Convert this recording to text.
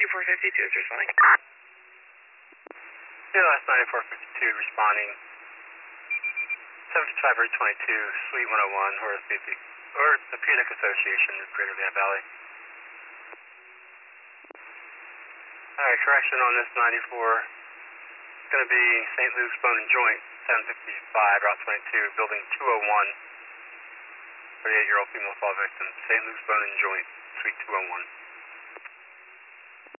9452 is responding. CLS 9452 responding. 75 Route 22, Suite 101, Orthopedic Association, Greater Van Valley. Alright, correction on this 94. It's going to be St. Luke's Bone and Joint, 755, Route 22, Building 201. 38-year-old female fall victim, St. Luke's Bone and Joint, Suite 201.